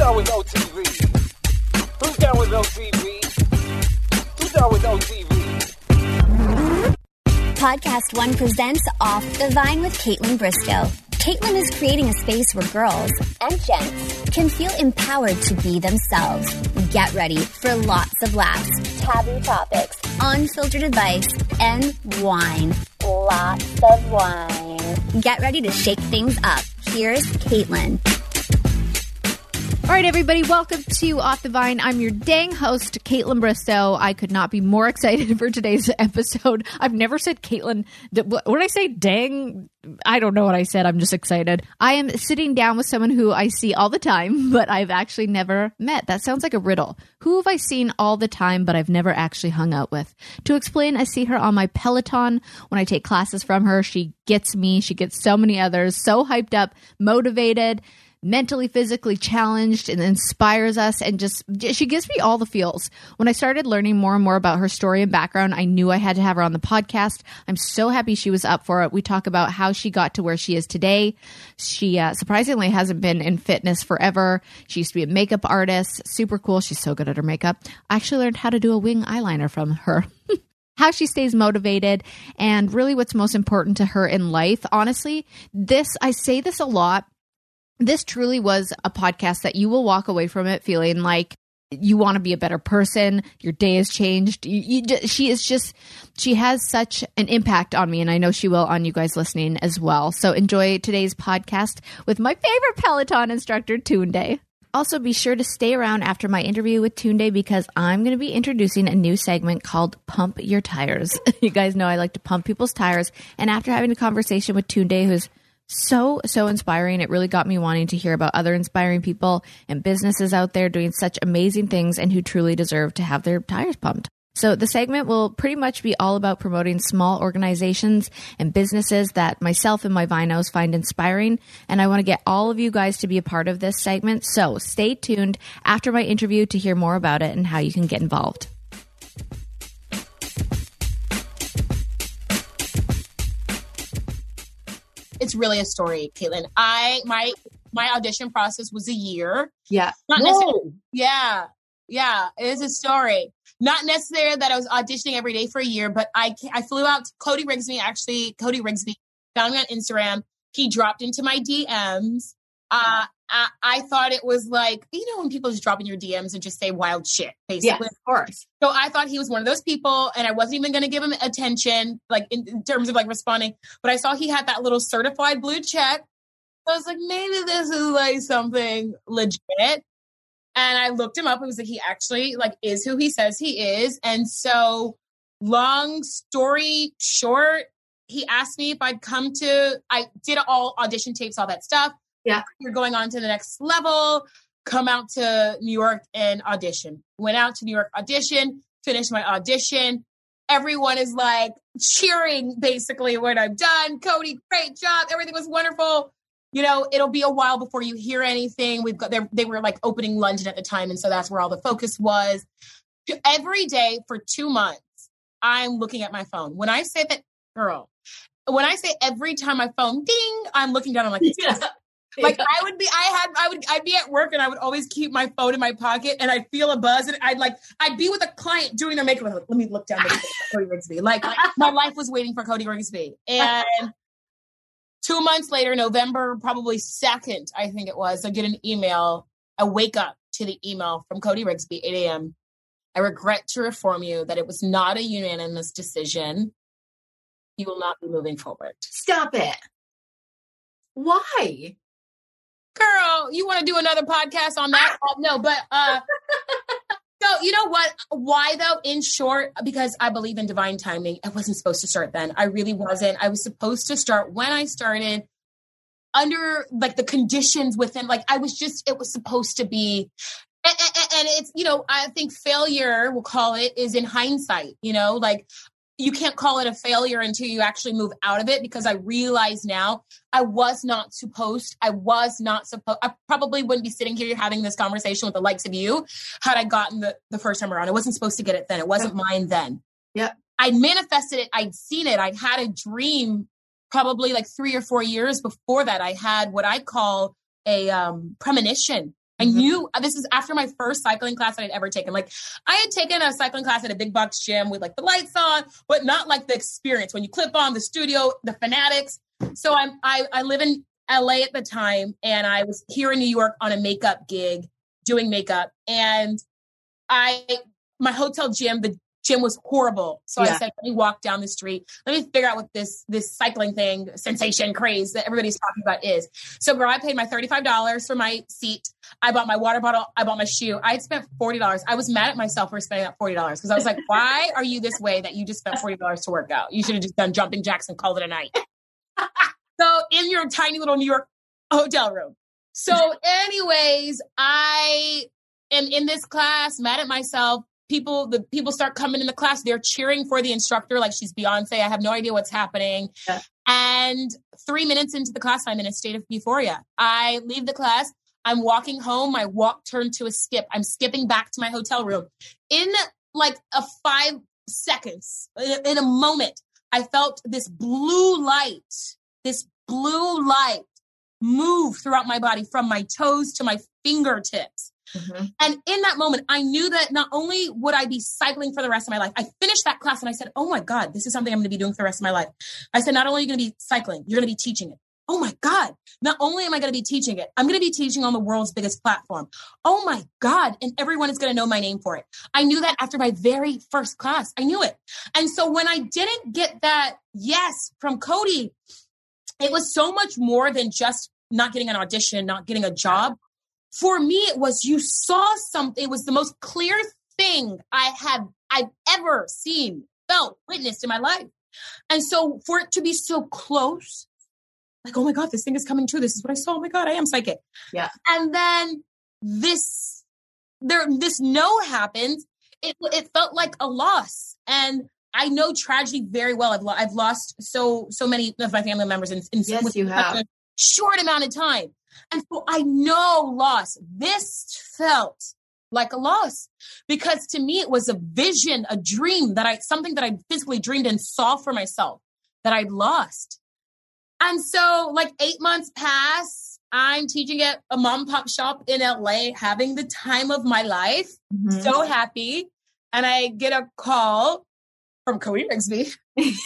down with OTV? Who's down with OTV? Who's down with OTV? Podcast One presents Off the Vine with Caitlin Briscoe. Caitlin is creating a space where girls and gents can feel empowered to be themselves. Get ready for lots of laughs, taboo topics, unfiltered advice, and wine. Lots of wine. Get ready to shake things up. Here's Caitlin. All right, everybody, welcome to Off the Vine. I'm your dang host, Caitlin Bristow. I could not be more excited for today's episode. I've never said Caitlin. What did I say? Dang? I don't know what I said. I'm just excited. I am sitting down with someone who I see all the time, but I've actually never met. That sounds like a riddle. Who have I seen all the time, but I've never actually hung out with? To explain, I see her on my Peloton when I take classes from her. She gets me. She gets so many others. So hyped up, motivated, mentally, physically challenged, and inspires us, and just she gives me all the feels. When I started learning more and more about her story and background, I knew I had to have her on the podcast. I'm so happy she was up for it. We talk about how she got to where she is today. She surprisingly hasn't been in fitness forever. She used to be a makeup artist. Super cool. She's so good at her makeup. I actually learned how to do a wing eyeliner from her. How she stays motivated, and really what's most important to her in life. Honestly, I say this a lot. This truly was a podcast that you will walk away from it feeling like you want to be a better person. Your day has changed. She has such an impact on me, and I know she will on you guys listening as well. So enjoy today's podcast with my favorite Peloton instructor, Tunde. Also, be sure to stay around after my interview with Tunde because I'm going to be introducing a new segment called Pump Your Tires. You guys know I like to pump people's tires, and after having a conversation with Tunde, who's so inspiring. It really got me wanting to hear about other inspiring people and businesses out there doing such amazing things and who truly deserve to have their tires pumped. So the segment will pretty much be all about promoting small organizations and businesses that myself and my Vinos find inspiring. And I want to get all of you guys to be a part of this segment. So stay tuned after my interview to hear more about it and how you can get involved. It's really a story, Caitlin. My audition process was a year. Yeah. Not necessarily. Yeah. It is a story. Not necessarily that I was auditioning every day for a year, but I flew out to Cody Rigsby. Actually, Cody Rigsby found me on Instagram. He dropped into my DMs. I thought it was like, when people just drop in your DMs and just say wild shit, basically. Yeah, of course. So I thought he was one of those people, and I wasn't even going to give him attention, like in terms of like responding. But I saw he had that little certified blue check. So I was like, maybe this is like something legit. And I looked him up. It was like, he actually like is who he says he is. And so long story short, he asked me if I'd I did all audition tapes, all that stuff. Yeah. You're going on to the next level, come out to New York and audition. Went out to New York, audition, finished my audition. Everyone is like cheering basically what I've done. Cody, great job. Everything was wonderful. It'll be a while before you hear anything. They were like opening London at the time. And so that's where all the focus was. Every day for 2 months, I'm looking at my phone. When I say every time my phone ding, I'm looking down. I'm like, yeah. Like I'd be at work and I would always keep my phone in my pocket and I'd feel a buzz and I'd be with a client doing their makeup. Let me look down at Cody Rigsby. Like my life was waiting for Cody Rigsby. And 2 months later, November, probably 2nd, I think it was, I get an email. I wake up to the email from Cody Rigsby, 8 a.m. I regret to inform you that it was not a unanimous decision. You will not be moving forward. Stop it. Why? Girl, you want to do another podcast on that? No, but so you know what? Why though? In short, because I believe in divine timing. I wasn't supposed to start then. I really wasn't. I was supposed to start when I started under like the conditions within, like it was supposed to be. And it's, I think failure, we'll call it, is in hindsight, like you can't call it a failure until you actually move out of it, because I realize now I probably wouldn't be sitting here having this conversation with the likes of you had I gotten the first time around. I wasn't supposed to get it then. It wasn't mine then. Yeah. I'd manifested it. I'd seen it. I'd had a dream probably like 3 or 4 years before that. I had what I call a premonition I knew this is after my first cycling class that I'd ever taken. Like I had taken a cycling class at a big box gym with like the lights on, but not like the experience when you clip on the studio, the fanatics. So I live in LA at the time, and I was here in New York on a makeup gig doing makeup, and my hotel gym, the gym was horrible. So I said, let me walk down the street. Let me figure out what this cycling thing, sensation, craze that everybody's talking about is. So girl, I paid my $35 for my seat. I bought my water bottle. I bought my shoe. I had spent $40. I was mad at myself for spending that $40 because I was like, why are you this way that you just spent $40 to work out? You should have just done jumping jacks and called it a night. So in your tiny little New York hotel room. So anyways, I am in this class, mad at myself. The people start coming in the class. They're cheering for the instructor like she's Beyonce. I have no idea what's happening. Yeah. And 3 minutes into the class, I'm in a state of euphoria. I leave the class. I'm walking home. My walk turned to a skip. I'm skipping back to my hotel room. In like a 5 seconds, in a moment, I felt this blue light move throughout my body from my toes to my fingertips. Mm-hmm. And in that moment, I knew that not only would I be cycling for the rest of my life, I finished that class and I said, oh my God, this is something I'm going to be doing for the rest of my life. I said, not only are you going to be cycling, you're going to be teaching it. Oh my God, not only am I going to be teaching it, I'm going to be teaching on the world's biggest platform. Oh my God. And everyone is going to know my name for it. I knew that after my very first class. I knew it. And so when I didn't get that yes from Cody, it was so much more than just not getting an audition, not getting a job. For me, it was, you saw something. It was the most clear thing I've ever seen, felt, witnessed in my life. And so for it to be so close, like, oh my God, this thing is coming true. This is what I saw. Oh my God, I am psychic. Yeah. And then this no happens. It felt like a loss. And I know tragedy very well. I've lost so many of my family members in yes, you have. a short amount of time. And so I know loss. This felt like a loss because to me, it was a vision, a dream something that I physically dreamed and saw for myself that I'd lost. And so like 8 months pass, I'm teaching at a mom and pop shop in LA, having the time of my life. Mm-hmm. So happy. And I get a call from Cody Rigsby.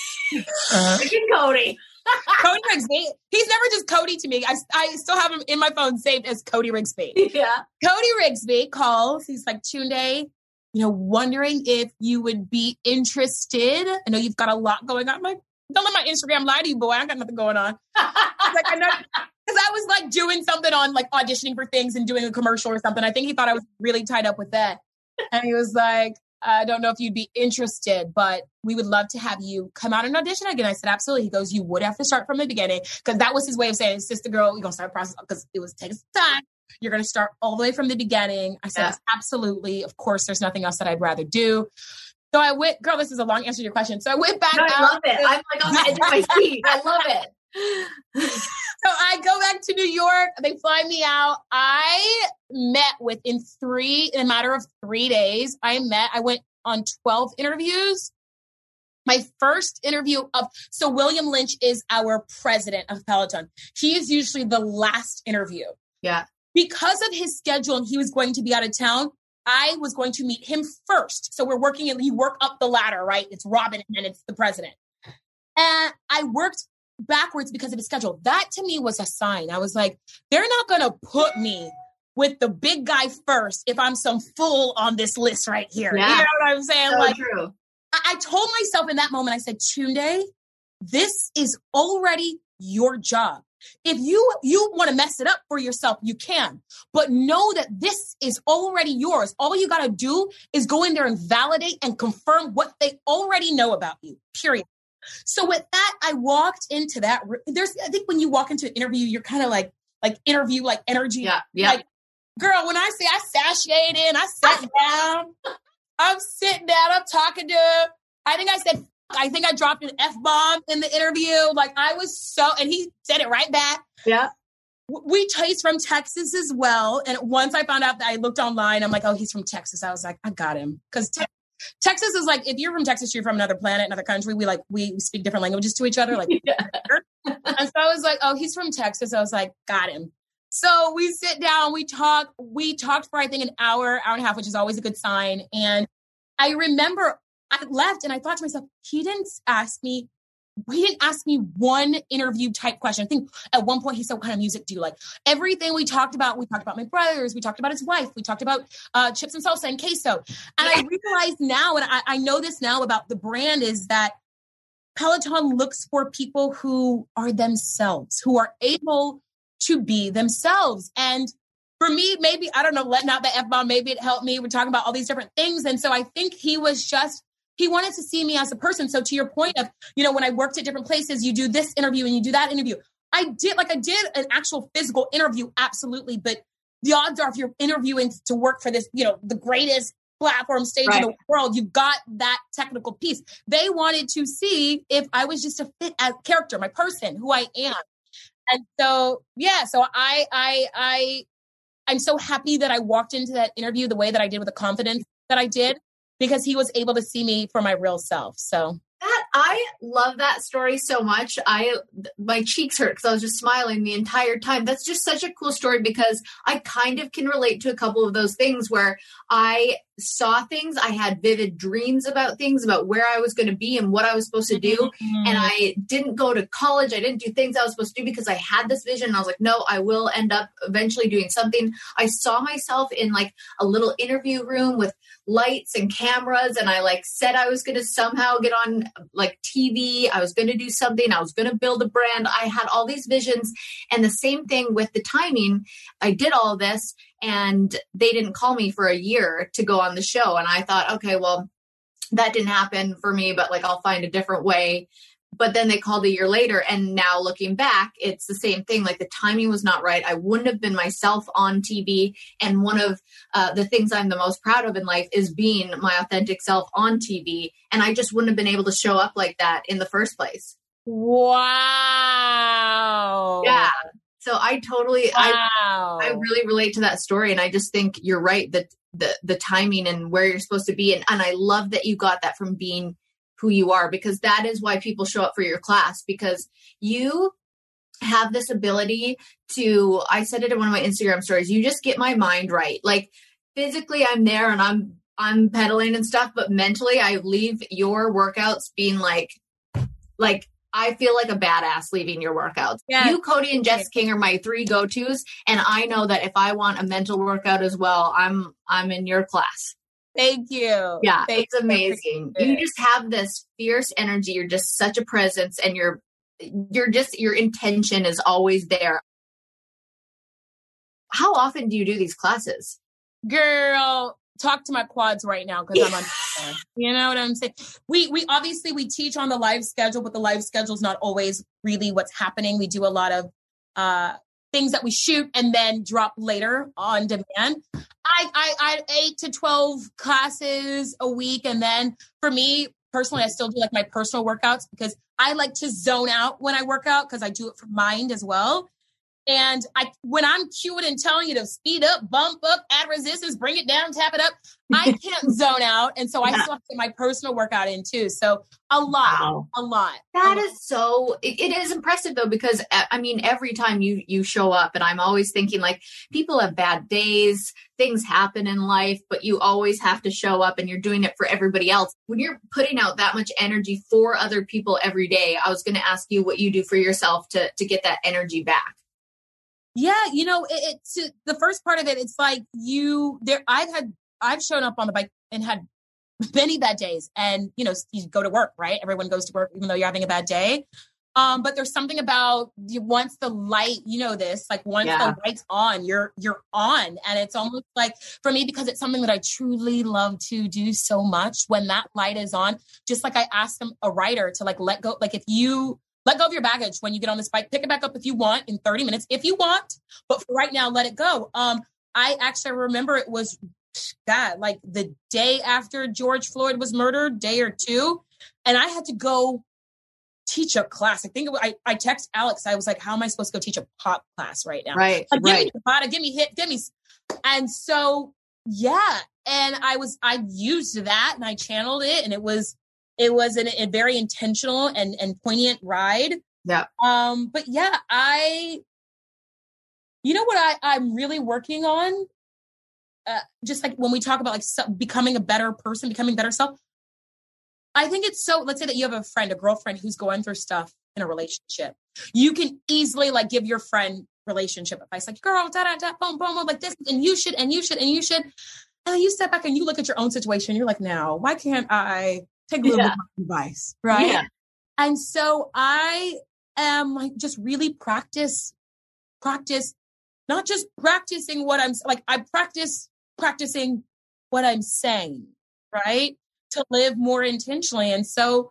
Cody. Cody Rigsby. He's never just Cody to me. I still have him in my phone saved as Cody Rigsby. Yeah. Cody Rigsby calls. He's like, Tunde, wondering if you would be interested. I know you've got a lot going on. I'm like, don't let my Instagram lie to you, boy. I got nothing going on. I was like, I know. Because I was like doing something on like auditioning for things and doing a commercial or something. I think he thought I was really tied up with that. And he was like, I don't know if you'd be interested, but we would love to have you come out and audition again. I said, absolutely. He goes, you would have to start from the beginning. Because that was his way of saying, sister girl, we're going to start a process because it was takes time. You're going to start all the way from the beginning. I said, absolutely. Of course, there's nothing else that I'd rather do. So I went, girl, this is a long answer to your question. So I went back. I love it. I'm like on the edge of my seat. I love it. So I go back to New York. They fly me out. I met in a matter of 3 days. I went on 12 interviews. My first interview so William Lynch is our president of Peloton. He is usually the last interview. Yeah. Because of his schedule and he was going to be out of town, I was going to meet him first. So we're working and you work up the ladder, right? It's Robin and then it's the president. And I worked backwards because of his schedule. That to me was a sign. I was like, they're not going to put me with the big guy first if I'm some fool on this list right here. Yeah. You know what I'm saying? So true. I told myself in that moment, I said, Tunde, this is already your job. If you want to mess it up for yourself, you can. But know that this is already yours. All you got to do is go in there and validate and confirm what they already know about you, period. So with that, I walked into that. I think when you walk into an interview, you're kind of like interview, like energy. Yeah. Like, girl, when I say I sashayed in, I sat down. I'm sitting down. I'm talking to, I think I dropped an F-bomb in the interview. Like I was and he said it right back. Yeah. He's from Texas as well. And once I found out that I looked online, I'm like, oh, he's from Texas. I was like, I got him. Because Texas is like, if you're from Texas, you're from another planet, another country. We speak different languages to each other. Like, yeah. And so I was like, oh, he's from Texas. I was like, got him. So we sit down, we talked for, I think, an hour and a half, which is always a good sign. And I remember I left and I thought to myself, he didn't ask me one interview type question. I think at one point he said, what kind of music do you like? Everything we talked about my brothers, we talked about his wife, we talked about chips and salsa and queso. And I realized now, and I know this now about the brand, is that Peloton looks for people who are themselves, who are able to be themselves. And for me, maybe, I don't know, letting out the F-bomb, maybe it helped me. We're talking about all these different things. And so I think he wanted to see me as a person. So to your point of, when I worked at different places, you do this interview and you do that interview. I did an actual physical interview. Absolutely. But the odds are, if you're interviewing to work for this, the greatest platform stage in the world, you've got that technical piece. They wanted to see if I was just a fit as character, my person, who I am. And so, I'm so happy that I walked into that interview the way that I did, with the confidence that I did, because he was able to see me for my real self. So I love that story so much. My cheeks hurt because I was just smiling the entire time. That's just such a cool story, because I kind of can relate to a couple of those things where I saw things. I had vivid dreams about things, about where I was going to be and what I was supposed to do. Mm-hmm. And I didn't go to college. I didn't do things I was supposed to do because I had this vision. And I was like, no, I will end up eventually doing something. I saw myself in like a little interview room with lights and cameras. And I said I was going to somehow get on TV. I was going to do something. I was going to build a brand. I had all these visions. And the same thing with the timing. I did all this, and they didn't call me for a year to go on the show. And I thought, okay, well, that didn't happen for me, but I'll find a different way. But then they called a year later. And now looking back, it's the same thing. The timing was not right. I wouldn't have been myself on TV. And one of the things I'm the most proud of in life is being my authentic self on TV. And I just wouldn't have been able to show up like that in the first place. Wow. Yeah. So I really relate to that story. And I just think you're right, that the timing and where you're supposed to be. And I love that you got that from being who you are, because that is why people show up for your class, because you have this ability to, I said it in one of my Instagram stories, you just get my mind right. Physically I'm there and I'm pedaling and stuff, but mentally I leave your workouts being like I feel like a badass leaving your workouts. Yeah. You, Cody, and Jess King are my 3 go-tos. And I know that if I want a mental workout as well, I'm in your class. Thank you. Yeah, it's amazing. You just have this fierce energy. You're just such a presence, and your intention is always there. How often do you do these classes? Girl, talk to my quads right now, because I'm on there. You know what I'm saying? We obviously we teach on the live schedule, but the live schedule is not always really what's happening. We do a lot of things that we shoot and then drop later on demand. I 8 to 12 classes a week. And then for me personally, I still do my personal workouts, because I like to zone out when I work out, because I do it for mind as well. And when I'm cueing and telling you to speed up, bump up, add resistance, bring it down, tap it up, I can't zone out. And so I still have to get my personal workout in too. So a lot. That is so, it is impressive though, because every time you show up, and I'm always thinking people have bad days, things happen in life, but you always have to show up, and you're doing it for everybody else. When you're putting out that much energy for other people every day, I was going to ask you what you do for yourself to get that energy back. Yeah, it's the first part of it. It's I've shown up on the bike and had many bad days, and you go to work, right? Everyone goes to work even though you're having a bad day. But there's something about once the light, once the light's on, you're on, and it's almost for me, because it's something that I truly love to do so much. When that light is on, just like I asked a writer to let go, if you let go of your baggage when you get on this bike, pick it back up if you want in 30 minutes, if you want, but for right now, let it go. I actually remember it was the day after George Floyd was murdered, day or two. And I had to go teach a class. I think I text Alex. I was like, how am I supposed to go teach a pop class right now? Right. Give me Tabata, give me hip, give me. And so, yeah. And I used that and I channeled it, and it was a very intentional and poignant ride. Yeah. But yeah, You know what I'm really working on? Just like when we talk about like becoming a better person, becoming better self. I think it's so, let's say that you have a friend, a girlfriend who's going through stuff in a relationship. You can easily like give your friend relationship advice, like, girl, boom, boom, like this, and you should. And then you step back and you look at your own situation. You're like, now, why can't I take a little bit of advice? Right. Yeah. And so I am like, just really practice, not just practicing what I'm like, I practicing what I'm saying, right? To live more intentionally. And so,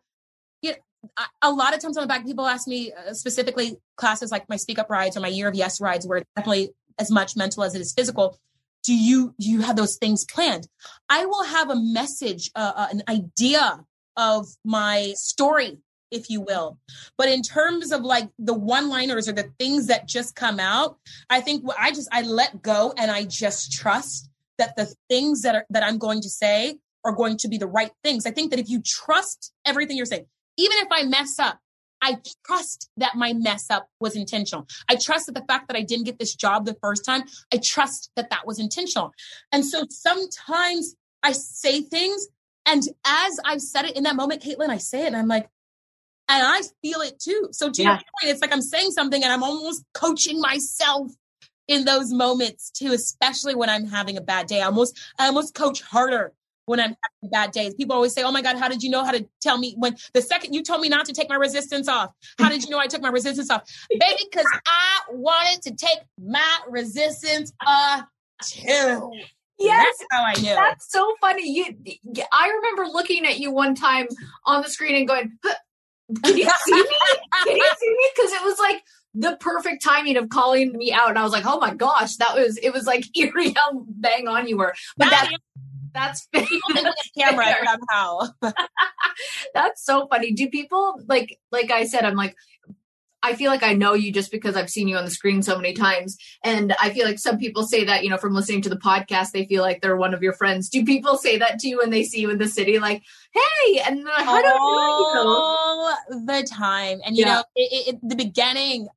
a lot of times on the back, people ask me specifically classes like my Speak Up rides or my Year of Yes rides, where it's definitely as much mental as it is physical. Do you have those things planned? I will have a message, an idea of my story, if you will. But in terms of like the one-liners or the things that just come out, I think I let go and I just trust that the things that I'm going to say are going to be the right things. I think that if you trust everything you're saying, even if I mess up, I trust that my mess up was intentional. I trust that the fact that I didn't get this job the first time, I trust that that was intentional. And so sometimes I say things, and as I've said it in that moment, Caitlin, I say it and I'm like, and I feel it too. So to your point, it's like I'm saying something and I'm almost coaching myself in those moments too, especially when I'm having a bad day. I almost coach harder when I'm having bad days. People always say, oh my God, how did you know how to tell me when the second you told me not to take my resistance off? How did you know I took my resistance off? Baby, because I wanted to take my resistance off too. Yes, that's how I knew. That's so funny. I remember looking at you one time on the screen and going, can you see me? Can you see me? Because it was like the perfect timing of calling me out. And I was like, oh my gosh, it was like eerie how bang on you were. But that's camera somehow. That's so funny. Do people like I said, I'm like, I feel like I know you just because I've seen you on the screen so many times. And I feel like some people say that, from listening to the podcast, they feel like they're one of your friends. Do people say that to you when they see you in the city? Like, hey, and then how do I know? All the time. And, the beginning,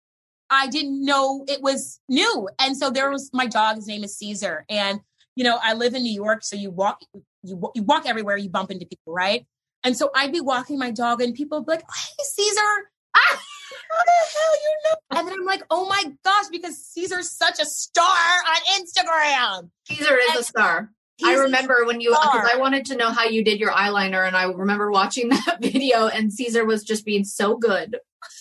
I didn't know it was new. And so there was my dog, his name is Caesar. And, I live in New York. So you walk everywhere, you bump into people, right? And so I'd be walking my dog and people would be like, hey, Caesar. How the hell you know? And then I'm like, oh my gosh, because Caesar's such a star on Instagram. Caesar is a star. I remember when because I wanted to know how you did your eyeliner, and I remember watching that video, and Caesar was just being so good.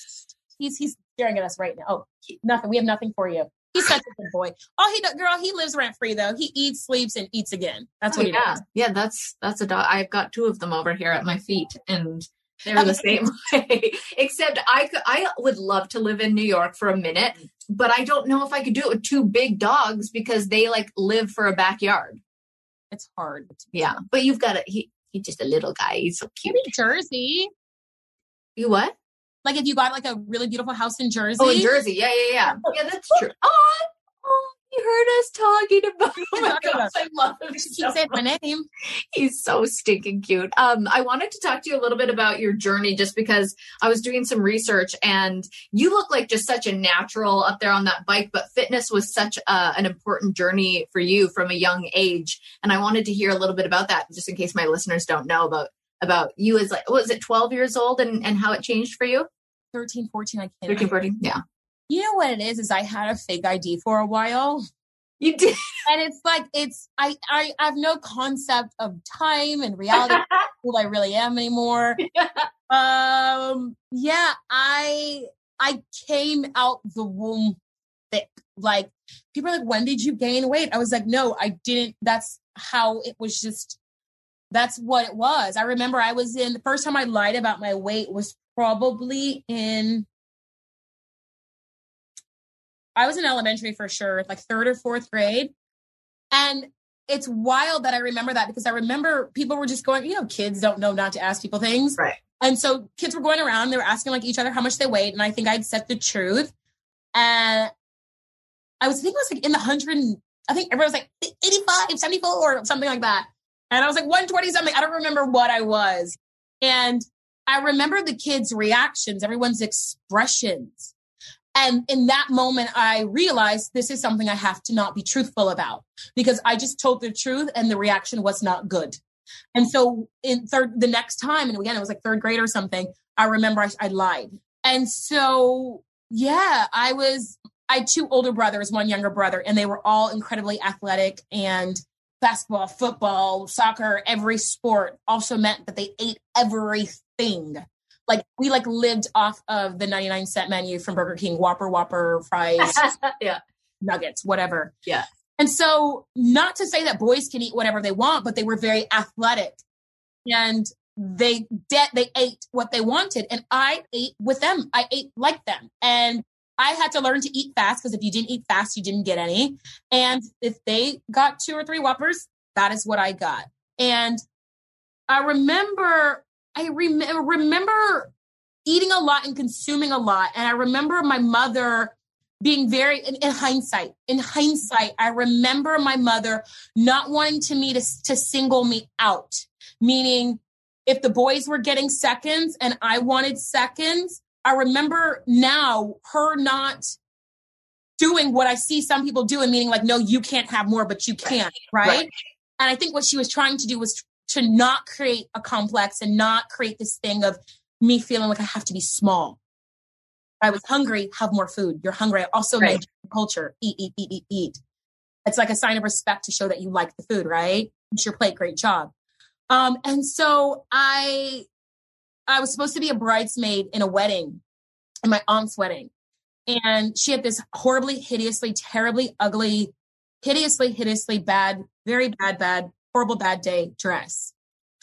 He's staring at us right now. Oh, nothing. We have nothing for you. He's such a good boy. Oh, he lives rent free though. He eats, sleeps, and eats again. That's what he does. Yeah, that's a dog. I've got two of them over here at my feet, and they're the same way. Except I would love to live in New York for a minute, but I don't know if I could do it with two big dogs because they live for a backyard. It's hard. Yeah, but you've got he's just a little guy. He's so cute. Maybe Jersey. You what? Like if you got a really beautiful house in Jersey. Oh, in Jersey. Yeah. Yeah, that's true. Oh, you heard us talking about him. Oh my gosh, I love him. He said my name. He's so stinking cute. I wanted to talk to you a little bit about your journey just because I was doing some research and you look like just such a natural up there on that bike, but fitness was such an important journey for you from a young age. And I wanted to hear a little bit about that just in case my listeners don't know about you as was it 12 years old and how it changed for you? 13, 14, I can't. 13, 14, yeah. You know what it is I had a fake ID for a while. You did. And it's like, I have no concept of time and reality, who I really am anymore. Yeah, I came out the womb thick. Like, people are like, when did you gain weight? I was like, no, I didn't. That's how it was just, that's what it was. I remember the first time I lied about my weight was probably I was in elementary for sure, like 3rd or 4th grade. And it's wild that I remember that because I remember people were just going, kids don't know not to ask people things. Right. And so kids were going around, they were asking each other how much they weighed. And I think I'd said the truth. And I was in the 100, I think everyone was like 85, 74 or something like that. And I was like 120 something. I don't remember what I was. And I remember the kids' reactions, everyone's expressions. And in that moment, I realized this is something I have to not be truthful about, because I just told the truth and the reaction was not good. And so the next time, and again, it was like third grade or something, I remember I lied. And so, yeah, I had 2 older brothers, 1 younger brother, and they were all incredibly athletic, and basketball, football, soccer, every sport also meant that they ate everything. Like we lived off of the 99-cent menu from Burger King, Whopper, fries, yeah, nuggets, whatever. Yeah. And so, not to say that boys can eat whatever they want, but they were very athletic, and they ate what they wanted, and I ate with them. I ate like them, and I had to learn to eat fast, because if you didn't eat fast, you didn't get any. And if they got 2 or 3 Whoppers, that is what I got. And I remember eating a lot and consuming a lot. And I remember my mother being very, in hindsight, I remember my mother not wanting to single me out. Meaning, if the boys were getting seconds and I wanted seconds, I remember now her not doing what I see some people doing, meaning like, no, you can't have more, but you can't, right? And I think what she was trying to do was to not create a complex and not create this thing of me feeling like I have to be small. I was hungry, have more food. You're hungry. I also mentioned culture, eat. It's like a sign of respect to show that you like the food, right? It's your plate, great job. And so I was supposed to be a bridesmaid in a wedding, in my aunt's wedding. And she had this horribly, hideously, terribly ugly, hideously bad, very bad, horrible bad day dress.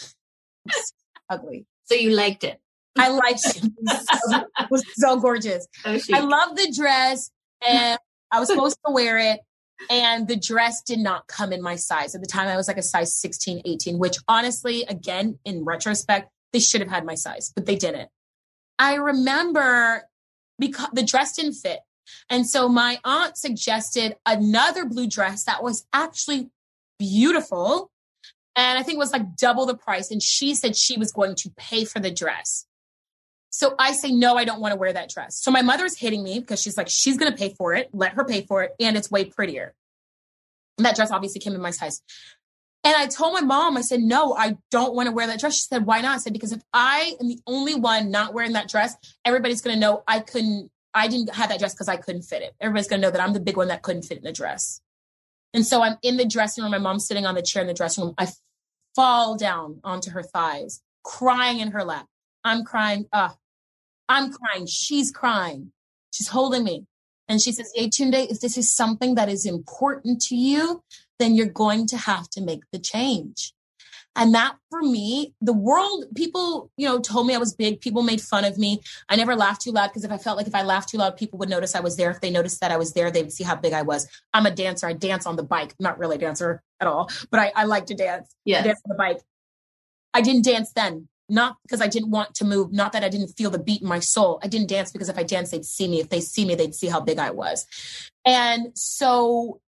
Ugly. So you liked it. I liked it. It was so gorgeous. Oh, I loved the dress, and I was supposed to wear it. And the dress did not come in my size. At the time, I was like a size 16, 18, which honestly, again, in retrospect, they should have had my size, but they didn't. I remember because the dress didn't fit. And so my aunt suggested another blue dress that was actually beautiful. And I think it was like double the price. And she said she was going to pay for the dress. So I say, no, I don't want to wear that dress. So my mother's hitting me because she's like, she's going to pay for it. Let her pay for it. And it's way prettier. And that dress obviously came in my size. And I told my mom, I said, no, I don't want to wear that dress. She said, why not? I said, because if I am the only one not wearing that dress, everybody's going to know I didn't have that dress because I couldn't fit it. Everybody's going to know that I'm the big one that couldn't fit in the dress. And so I'm in the dressing room. My mom's sitting on the chair in the dressing room. I fall down onto her thighs, crying in her lap. I'm crying. I'm crying. She's crying. She's holding me. And she says, Yetunde, if this is something that is important to you, then you're going to have to make the change. And that for me, the world, people, told me I was big. People made fun of me. I never laughed too loud because if I felt like if I laughed too loud, people would notice I was there. If they noticed that I was there, they would see how big I was. I'm a dancer. I dance on the bike. I'm not really a dancer at all, but I like to dance. Yes. I dance on the bike. I didn't dance then. Not because I didn't want to move, not that I didn't feel the beat in my soul. I didn't dance because if I danced, they'd see me. If they see me, they'd see how big I was. And so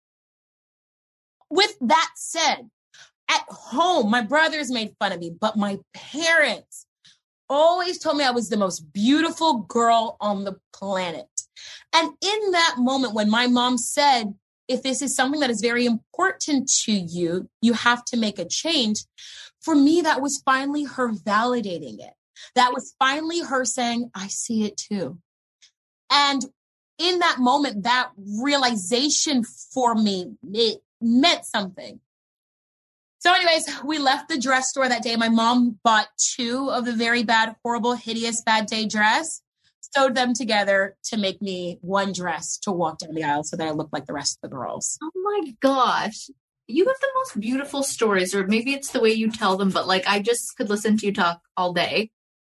with that said, at home, my brothers made fun of me, but my parents always told me I was the most beautiful girl on the planet. And in that moment, when my mom said, if this is something that is very important to you, you have to make a change. For me, that was finally her validating it. That was finally her saying, I see it too. And in that moment, that realization for me, it meant something. So anyways, we left the dress store that day. My mom bought 2 of the very bad, horrible, hideous, bad day dress, sewed them together to make me one dress to walk down the aisle so that I looked like the rest of the girls. Oh my gosh. You have the most beautiful stories, or maybe it's the way you tell them, but I just could listen to you talk all day.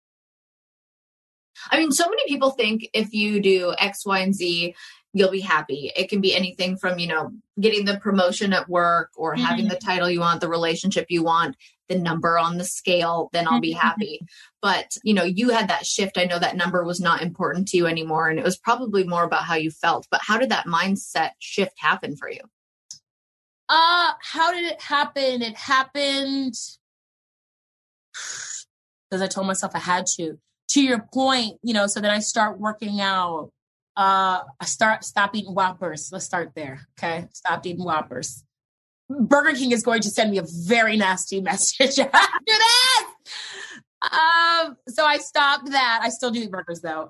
I mean, so many people think if you do X, Y, and Z, you'll be happy. It can be anything from, getting the promotion at work or having the title you want, the relationship you want, the number on the scale, then I'll be happy. But, you had that shift. I know that number was not important to you anymore. And it was probably more about how you felt. But how did that mindset shift happen for you? How did it happen? It happened because I told myself I had to. To your point, so then I start working out. Stop eating Whoppers. Let's start there. Okay. Stop eating Whoppers. Burger King is going to send me a very nasty message after this. So I stopped that. I still do eat burgers though.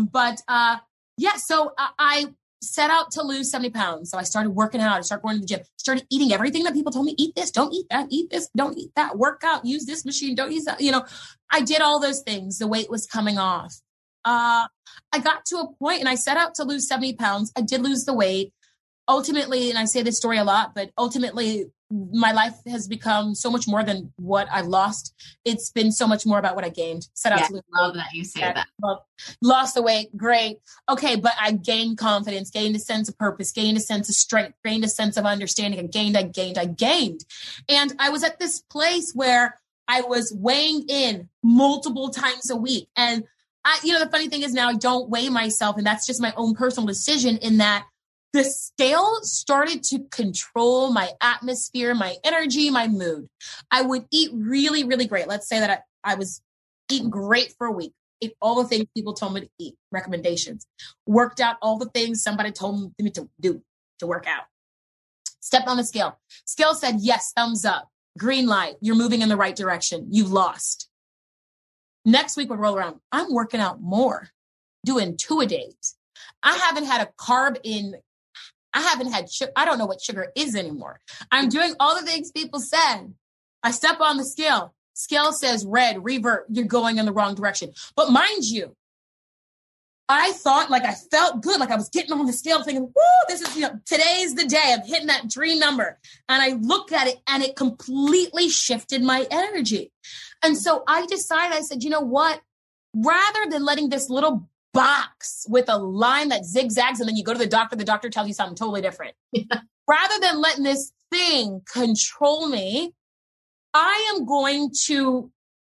So I set out to lose 70 pounds. So I started working out. I started going to the gym, started eating everything that people told me, eat this, don't eat that, eat this, don't eat that, work out, use this machine, don't use that. I did all those things. The weight was coming off. I got to a point and I set out to lose 70 pounds. I did lose the weight. Ultimately, and I say this story a lot, but ultimately my life has become so much more than what I've lost. It's been so much more about what I gained. Set out to lose weight. Love that you say that. Lost the weight, great. Okay, but I gained confidence, gained a sense of purpose, gained a sense of strength, gained a sense of understanding. I gained. And I was at this place where I was weighing in multiple times a week. And the funny thing is now I don't weigh myself, and that's just my own personal decision in that the scale started to control my atmosphere, my energy, my mood. I would eat really, really great. Let's say that I was eating great for a week. Ate all the things people told me to eat, recommendations. Worked out all the things somebody told me to do to work out. Stepped on the scale. Scale said, yes, thumbs up, green light. You're moving in the right direction. You've lost. Next week would roll around. I'm working out more, doing 2-a-days. I haven't had a carb I haven't had sugar. I don't know what sugar is anymore. I'm doing all the things people said. I step on the scale. Scale says red, revert. You're going in the wrong direction. But mind you, I thought I felt good. Like I was getting on the scale thinking, woo, this is, today's the day. I'm hitting that dream number. And I looked at it and it completely shifted my energy. And so I decided, I said, you know what? Rather than letting this little box with a line that zigzags and then you go to the doctor tells you something totally different. Yeah. Rather than letting this thing control me, I am going to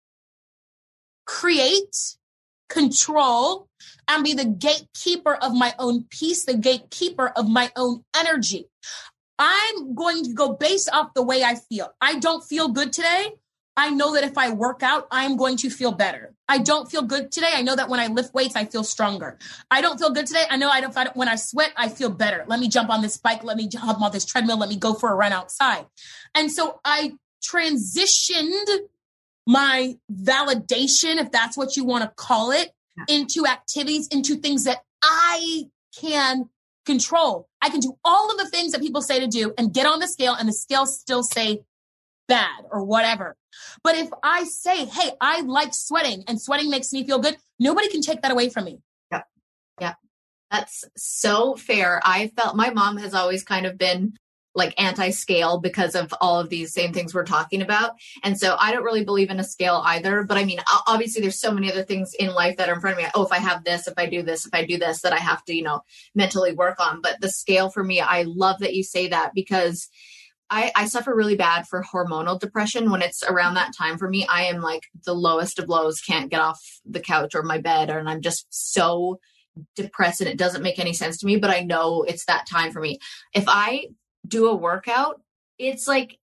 create, control, and be the gatekeeper of my own peace, the gatekeeper of my own energy. I'm going to go based off the way I feel. I don't feel good today. I know that if I work out, I'm going to feel better. I don't feel good today. I know that when I lift weights, I feel stronger. I don't feel good today. I know when I sweat, I feel better. Let me jump on this bike. Let me jump on this treadmill. Let me go for a run outside. And so I transitioned my validation, if that's what you want to call it, into activities, into things that I can control. I can do all of the things that people say to do and get on the scale and the scale still say bad or whatever. But if I say, hey, I like sweating and sweating makes me feel good, nobody can take that away from me. Yeah. That's so fair. I felt my mom has always kind of been anti-scale because of all of these same things we're talking about. And so I don't really believe in a scale either. But I mean, obviously there's so many other things in life that are in front of me. Oh, if I have this, if I do this, that I have to, mentally work on. But the scale for me, I love that you say that because I suffer really bad for hormonal depression. When it's around that time for me, I am the lowest of lows, can't get off the couch or my bed, and I'm just so depressed and it doesn't make any sense to me, but I know it's that time for me. If I do a workout, it's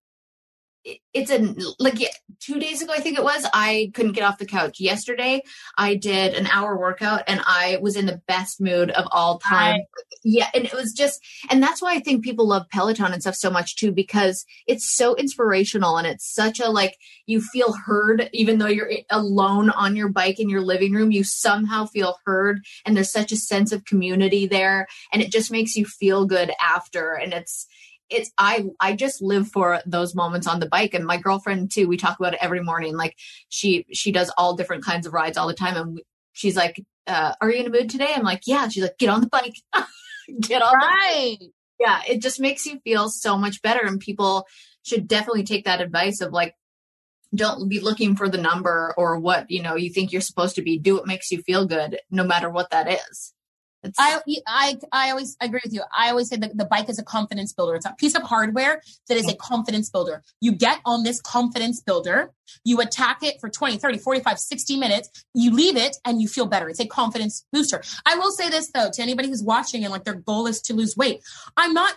2 days ago, I think it was, I couldn't get off the couch. Yesterday, I did an hour workout and I was in the best mood of all time. Yeah. And it was and that's why I think people love Peloton and stuff so much too, because it's so inspirational and it's such a, you feel heard, even though you're alone on your bike in your living room, you somehow feel heard. And there's such a sense of community there. And it just makes you feel good after. And I just live for those moments on the bike. And my girlfriend too, we talk about it every morning. She does all different kinds of rides all the time. And she's like, are you in a mood today? I'm like, yeah. She's like, get on the bike. Get on right. The bike. Yeah. It just makes you feel so much better. And people should definitely take that advice of don't be looking for the number or what, you think you're supposed to be. Do what makes you feel good, no matter what that is. I always agree with you. I always say that the bike is a confidence builder. It's a piece of hardware that is a confidence builder. You get on this confidence builder, you attack it for 20, 30, 45, 60 minutes, you leave it and you feel better. It's a confidence booster. I will say this though, to anybody who's watching and their goal is to lose weight. I'm not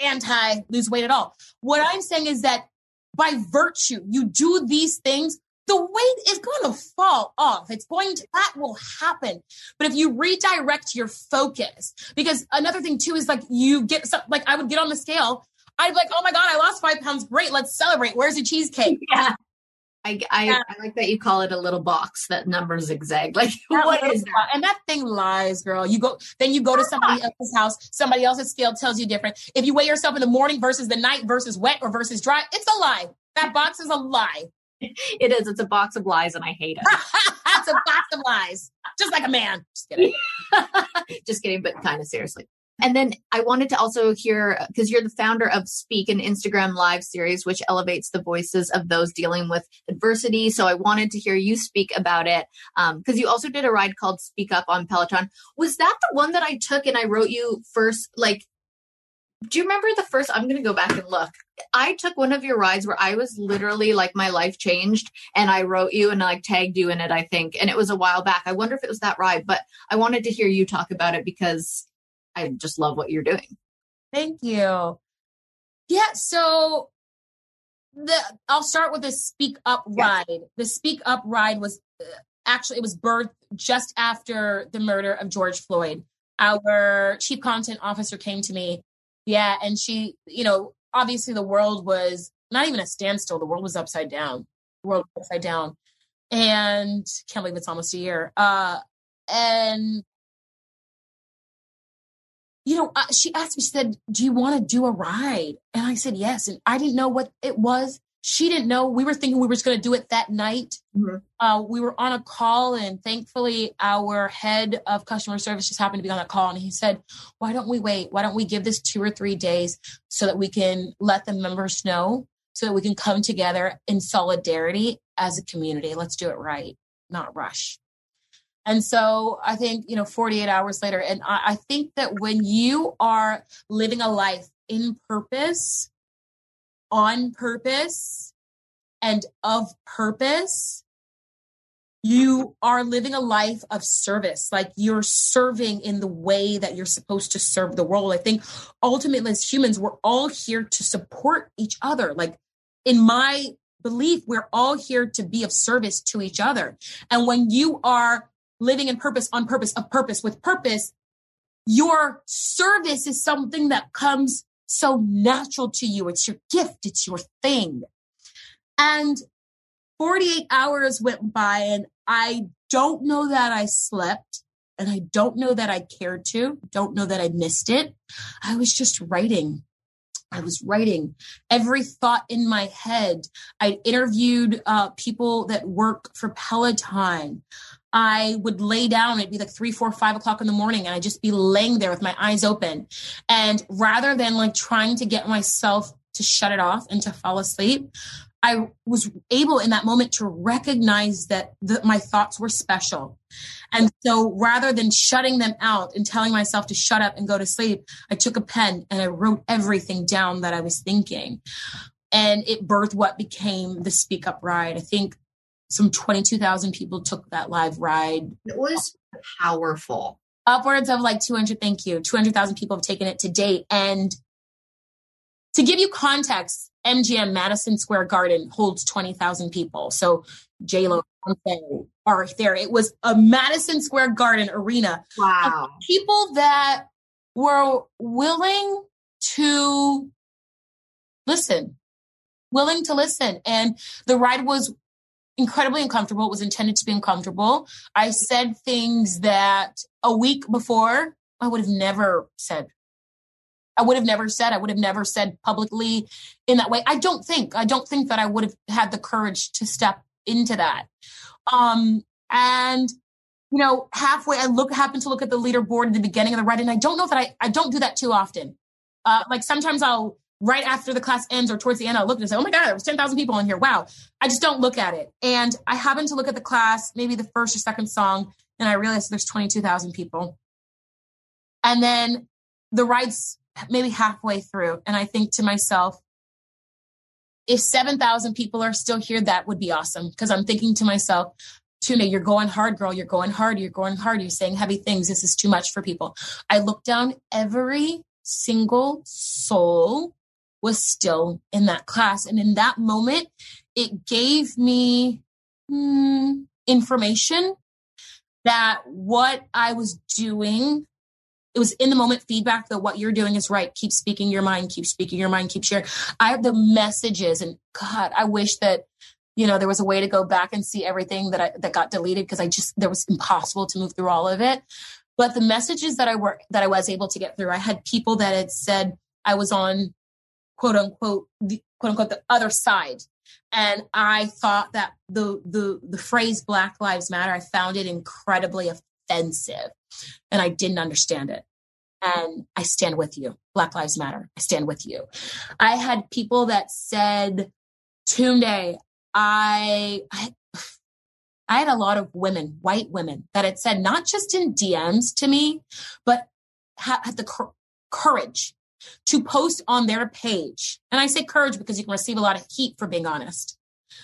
anti lose weight at all. What I'm saying is that by virtue, you do these things, the weight is going to fall off. That will happen. But if you redirect your focus, because another thing too is like I would get on the scale. I'd be like, oh my God, I lost 5 pounds. Great. Let's celebrate. Where's the cheesecake? Yeah. I like that you call it a little box, that number zigzag. Like, what is that? And that thing lies, girl. You go to somebody else's house. Somebody else's scale tells you different. If you weigh yourself in the morning versus the night versus wet or versus dry, it's a lie. That box is a lie. It is. It's a box of lies, and I hate it. It's a box of lies. Just like a man. Just kidding. Just kidding, but kind of seriously. And then I wanted to also hear, because you're the founder of Speak, an Instagram live series, which elevates the voices of those dealing with adversity. So I wanted to hear you speak about it, because you also did a ride called Speak Up on Peloton. Was that the one that I took and I wrote you first? Like, do you remember the first? I'm going to go back and look. I took one of your rides where I was literally like, my life changed, and I wrote you and like tagged you in it, I think. And it was a while back. I wonder if it was that ride, but I wanted to hear you talk about it because I just love what you're doing. Thank you. Yeah. So I'll start with the Speak Up ride. The Speak Up ride was actually, it was birthed just after the murder of George Floyd. Our chief content officer came to me. Yeah. And she, obviously the world was not even a standstill. The world was upside down. And can't believe it's almost a year. And she asked me, she said, do you want to do a ride? And I said, yes. And I didn't know what it was. She didn't know. We were thinking we were just going to do it that night. Mm-hmm. We were on a call, and thankfully our head of customer service just happened to be on that call. And he said, why don't we wait? Why don't we give this 2 or 3 days so that we can let the members know, so that we can come together in solidarity as a community. Let's do it right, not rush. And so I think, 48 hours later, and I think that when you are living a life in purpose, on purpose, and of purpose, you are living a life of service. Like, you're serving in the way that you're supposed to serve the world. I think ultimately as humans, we're all here to support each other. Like, in my belief, we're all here to be of service to each other. And when you are living in purpose, on purpose, of purpose, with purpose, your service is something that comes so natural to you. It's your gift. It's your thing. And 48 hours went by, and I don't know that I slept, and I don't know that I cared to, don't know that I missed it. I was just writing. I was writing every thought in my head. I interviewed people that work for Peloton. I would lay down. It'd be like 3, 4, 5 o'clock in the morning, and I'd just be laying there with my eyes open. And rather than like trying to get myself to shut it off and to fall asleep, I was able in that moment to recognize that my thoughts were special. And so rather than shutting them out and telling myself to shut up and go to sleep, I took a pen and I wrote everything down that I was thinking. And it birthed what became the Speak Up ride. I think some 22,000 people took that live ride. It was powerful. Upwards of like 200,000 people have taken it to date. And to give you context, MGM, Madison Square Garden, holds 20,000 people. So J-Lo are there. It was a Madison Square Garden arena. Wow. Of people that were willing to listen. And the ride was incredibly uncomfortable. It was intended to be uncomfortable. I said things that a week before I would have never said. I would have never said publicly in that way. I don't think that I would have had the courage to step into that. And halfway, happened to look at the leaderboard at the beginning of the ride, and I don't know that I don't do that too often. Like sometimes I'll, right after the class ends or towards the end, I'll look and say, oh my God, there was 10,000 people in here. Wow. I just don't look at it. And I happened to look at the class, maybe the first or second song, and I realized there's 22,000 people. And then the ride's maybe halfway through. And I think to myself, if 7,000 people are still here, that would be awesome. Because I'm thinking to myself, Tuna, you're going hard, girl. You're going hard. You're saying heavy things. This is too much for people. I looked down. Every single soul was still in that class. And in that moment, it gave me information that what I was doing, it was in the moment feedback that what you're doing is right. Keep speaking your mind, keep speaking your mind, keep sharing. I have the messages, and God, I wish that, there was a way to go back and see everything that got deleted, because there was impossible to move through all of it. But the messages that I was able to get through, I had people that had said I was on quote unquote, the other side. And I thought that the phrase Black Lives Matter, I found it incredibly offensive, and I didn't understand it. And I stand with you. Black Lives Matter. I stand with you. I had people that said, Tunde, I had a lot of women, white women, that had said, not just in DMs to me, but had the courage to post on their page. And I say courage because you can receive a lot of heat for being honest.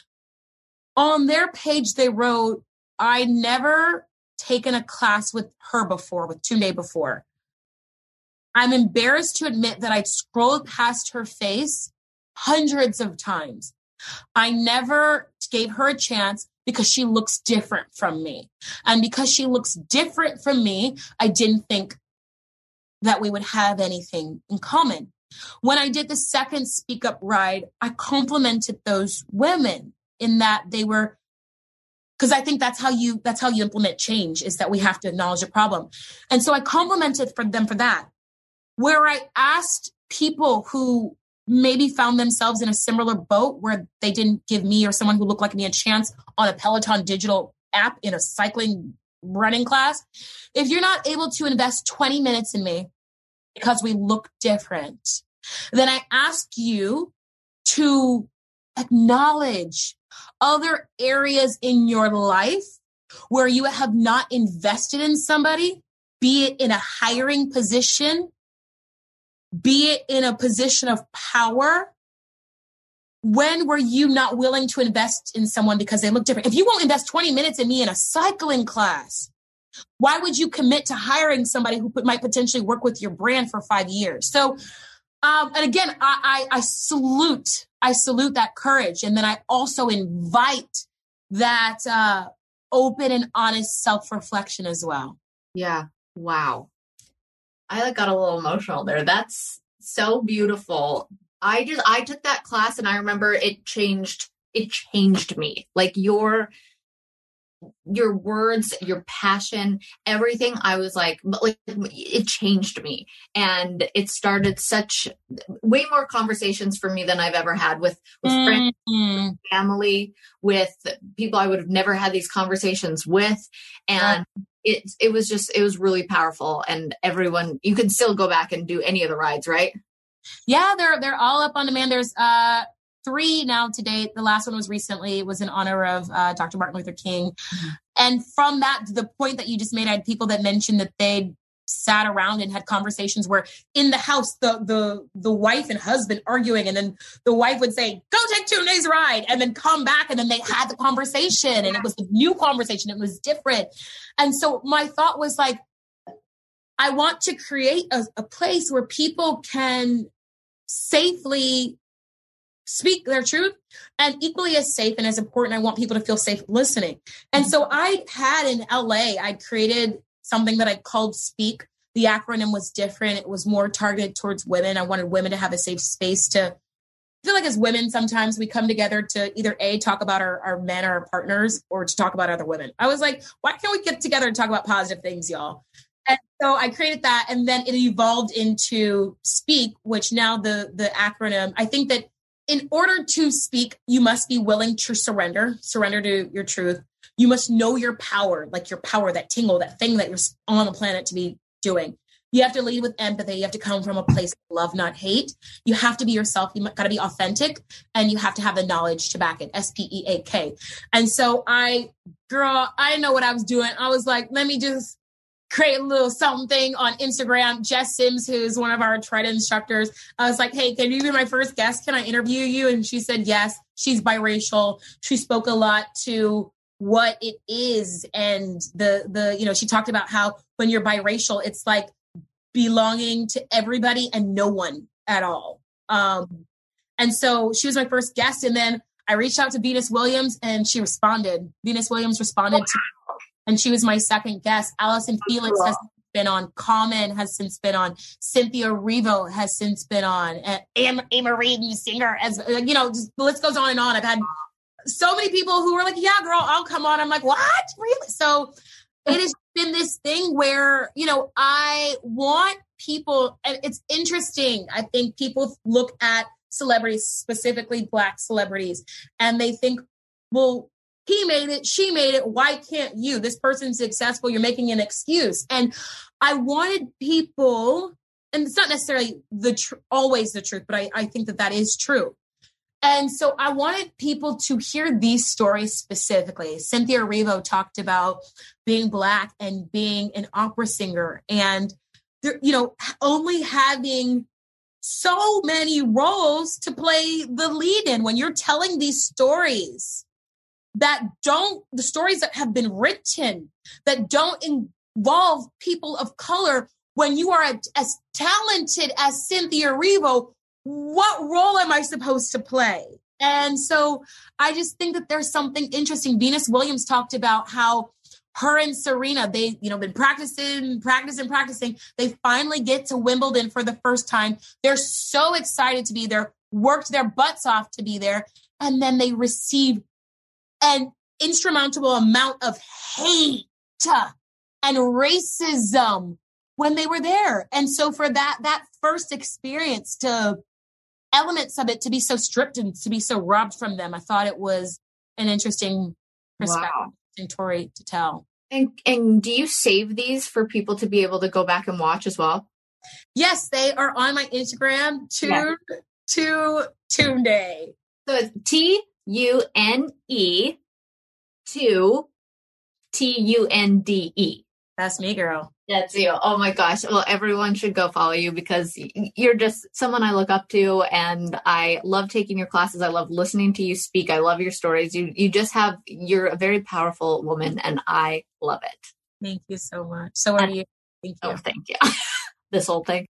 On their page, they wrote, I never taken a class with her before, with Tunde before. I'm embarrassed to admit that I'd scrolled past her face hundreds of times. I never gave her a chance because she looks different from me. And because she looks different from me, I didn't think that we would have anything in common. When I did the second Speak Up ride, I complimented those women in that they were, because I think that's how you implement change, is that we have to acknowledge a problem. And so I complimented them for that. Where I asked people who maybe found themselves in a similar boat where they didn't give me or someone who looked like me a chance on a Peloton digital app in a cycling running class. If you're not able to invest 20 minutes in me because we look different, then I ask you to acknowledge other areas in your life where you have not invested in somebody, be it in a hiring position, be it in a position of power. When were you not willing to invest in someone because they look different? If you won't invest 20 minutes in me in a cycling class, why would you commit to hiring somebody who might potentially work with your brand for 5 years? So, and again, I salute that courage. And then I also invite that open and honest self-reflection as well. Yeah. Wow. I got a little emotional there. That's so beautiful. I took that class and I remember it changed me. Like your words, your passion, everything. I was like, it changed me. And it started way more conversations for me than I've ever had with friends, with family, with people I would have never had these conversations with. And it was really powerful. And everyone, you can still go back and do any of the rides, right? Yeah, they're all up on demand. There's 3 now to date. The last one was recently. It was in honor of Dr. Martin Luther King. Mm-hmm. And from that, to the point that you just made, I had people that mentioned that they sat around and had conversations where in the house, the wife and husband arguing, and then the wife would say, go take Tunde's ride, and then come back, and then they had the conversation, and it was a new conversation. It was different. And so my thought was like, I want to create a place where people can safely speak their truth, and equally as safe and as important, I want people to feel safe listening. And so I had in LA, I created something that I called Speak. The acronym was different. It was more targeted towards women. I wanted women to have a safe space to feel like, as women, sometimes we come together to either talk about our men or our partners, or to talk about other women. I was like, why can't we get together and talk about positive things, y'all? And so I created that, and then it evolved into Speak, which now the acronym, I think that in order to speak, you must be willing to surrender to your truth. You must know your power, like your power, that tingle, that thing that you're on the planet to be doing. You have to lead with empathy. You have to come from a place of love, not hate. You have to be yourself. You got to be authentic, and you have to have the knowledge to back it. SPEAK. And so I know what I was doing. I was like, let me just create a little something on Instagram. Jess Sims, who's one of our Trident instructors, I was like, hey, can you be my first guest? Can I interview you? And she said, yes. She's biracial. She spoke a lot to what it is. And she talked about how when you're biracial, it's like belonging to everybody and no one at all. And so she was my first guest. And then I reached out to Venus Williams and she responded. Venus Williams responded to me, and she was my second guest. Allison Felix has been on. Common has since been on. Cynthia Erivo has since been on. And Marie Singer, as you know, just, the list goes on and on. I've had so many people who were like, yeah, girl, I'll come on. I'm like, what? Really? So it has been this thing where, you know, I want people, and it's interesting. I think people look at celebrities, specifically Black celebrities, and they think, well, he made it, she made it, why can't you? This person's successful, you're making an excuse. And I wanted people, and it's not necessarily always the truth, but I think that is true. And so I wanted people to hear these stories specifically. Cynthia Erivo talked about being Black and being an opera singer and, you know, only having so many roles to play the lead in. When you're telling these stories the stories that have been written that don't involve people of color, when you are as talented as Cynthia Erivo, what role am I supposed to play? And so I just think that there's something interesting. Venus Williams talked about how her and Serena, they, you know, been practicing. They finally get to Wimbledon for the first time. They're so excited to be there, worked their butts off to be there. And then they receive an insurmountable amount of hate and racism when they were there. And so for that first experience, to elements of it to be so stripped and to be so robbed from them, I thought it was an interesting perspective story to tell. And do you save these for people to be able to go back and watch as well? Yes, they are on my Instagram, Tunde. So it's TUNE2TUNDE. That's me, girl. That's you. Oh my gosh. Well, everyone should go follow you because you're just someone I look up to, and I love taking your classes. I love listening to you speak. I love your stories. You're a very powerful woman, and I love it. Thank you so much. So are you. Thank you. Oh, thank you. This whole thing.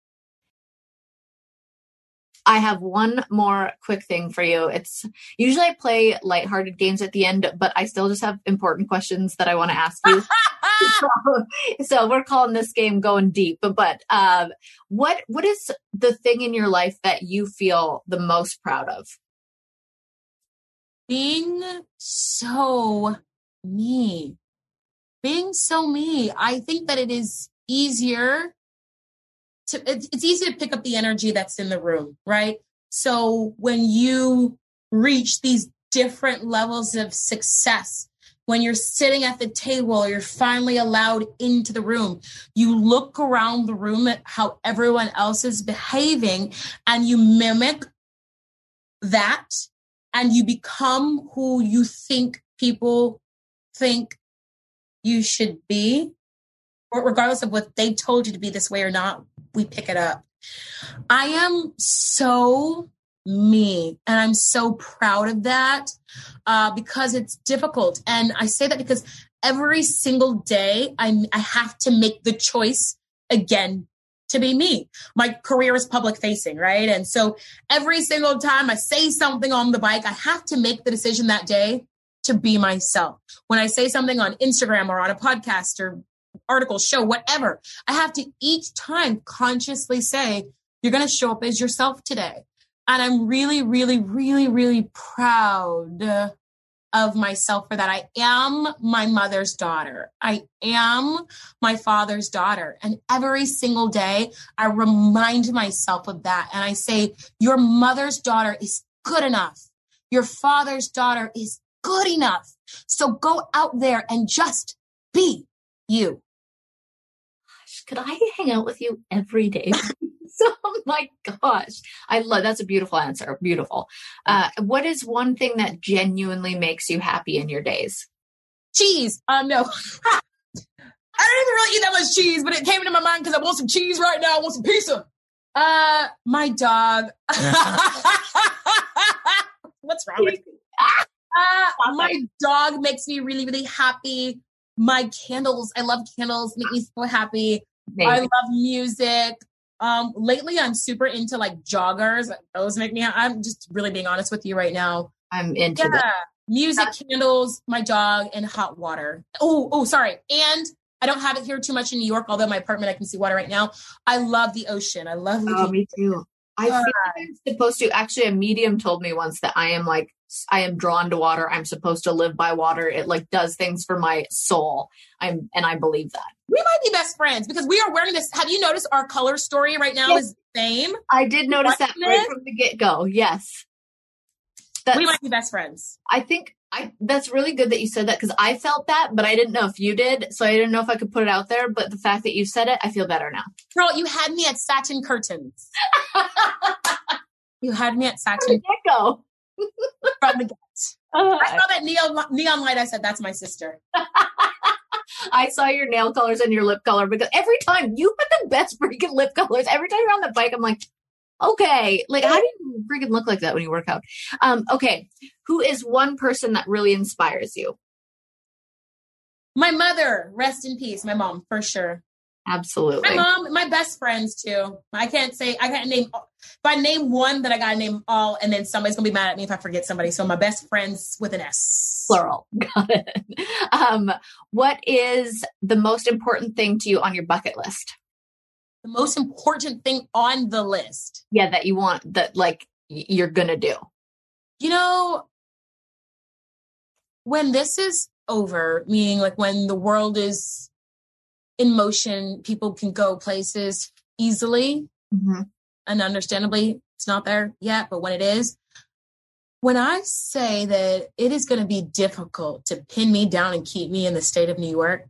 I have one more quick thing for you. It's usually I play lighthearted games at the end, but I still just have important questions that I want to ask you. So we're calling this game Going Deep. But what is the thing in your life that you feel the most proud of? Being so me. I think that it is easier. It's easy to pick up the energy that's in the room, right? So when you reach these different levels of success, when you're sitting at the table, you're finally allowed into the room, you look around the room at how everyone else is behaving and you mimic that and you become who you think people think you should be, regardless of what they told you to be this way or not. We pick it up. I am so me, and I'm so proud of that because it's difficult. And I say that because every single day I have to make the choice again to be me. My career is public facing, right? And so every single time I say something on the bike, I have to make the decision that day to be myself. When I say something on Instagram or on a podcast or article, show, whatever, I have to each time consciously say, you're going to show up as yourself today. And I'm really, really, really, really proud of myself for that. I am my mother's daughter. I am my father's daughter. And every single day I remind myself of that. And I say, your mother's daughter is good enough. Your father's daughter is good enough. So go out there and just be you. Could I hang out with you every day? Oh my gosh. That's a beautiful answer. Beautiful. What is one thing that genuinely makes you happy in your days? Cheese. No. I don't even really eat that much cheese, but it came into my mind because I want some cheese right now. I want some pizza. My dog. What's wrong with you? My dog makes me really, really happy. My candles. I love candles. Make me so happy. Amazing. I love music. Lately I'm super into like joggers. Those make me, I'm just really being honest with you right now. I'm into Yeah. that. Music, candles, my dog, and hot water. Oh, sorry. And I don't have it here too much in New York, although my apartment, I can see water right now. I love the ocean. I love looking. Me too. I feel like I'm supposed to. Actually, a medium told me once that I am drawn to water. I'm supposed to live by water. It like does things for my soul. And I believe that. We might be best friends because we are wearing this. Have you noticed our color story right now is the same? I did notice that right from the get-go. Yes. We might be best friends. I think that's really good that you said that because I felt that, but I didn't know if you did. So I didn't know if I could put it out there. But the fact that you said it, I feel better now. Girl, you had me at satin curtains. You had me at satin. From the get-go. From the get. I saw that neon light. I said, that's my sister. I saw your nail colors and your lip color because every time you have the best freaking lip colors. Every time you're on the bike, I'm like, okay, like how do you freaking look like that when you work out? Okay. Who is one person that really inspires you? My mother, rest in peace. My mom, for sure. Absolutely. My mom, my best friends too. I can't name, if I name one, then I gotta name all, and then somebody's gonna be mad at me if I forget somebody. So my best friends with an S. Plural. Got it. What is the most important thing to you on your bucket list? The most important thing on the list. Yeah, that you want, that like you're gonna do. You know, when this is over, meaning like when the world is in motion, people can go places easily, and understandably it's not there yet, but when it is, when I say that it is going to be difficult to pin me down and keep me in the state of New York,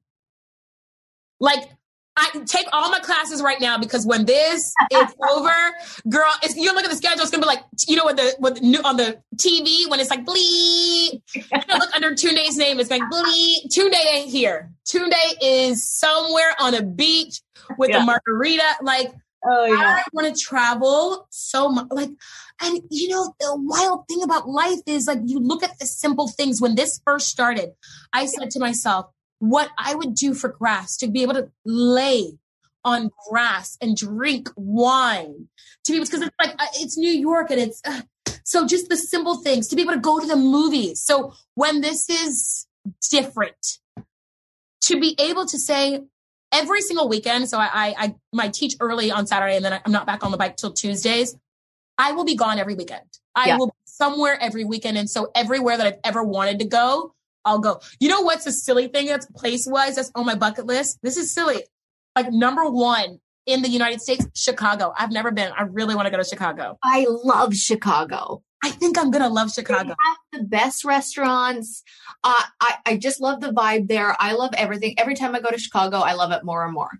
like I can take all my classes right now because when this is over, girl, you look at the schedule, it's gonna be like, you know, on the TV when it's like bleep. You know, look under Tunde's name, it's like bleep. Tunde ain't here. Tunde is somewhere on a beach with a margarita. Like, I want to travel so much. Like, and you know, the wild thing about life is like you look at the simple things. When this first started, I said to myself, what I would do for grass, to be able to lay on grass and drink wine, to be, because it's like, it's New York and it's, so just the simple things, to be able to go to the movies. So when this is different, to be able to say every single weekend, so I teach early on Saturday and then I'm not back on the bike till Tuesdays, I will be gone every weekend. I will be somewhere every weekend. And so everywhere that I've ever wanted to go, I'll go. You know what's a silly thing that's place-wise that's on my bucket list? This is silly. Like number one in the United States, Chicago. I've never been. I really want to go to Chicago. I love Chicago. I think I'm going to love Chicago. They have the best restaurants. I just love the vibe there. I love everything. Every time I go to Chicago, I love it more and more.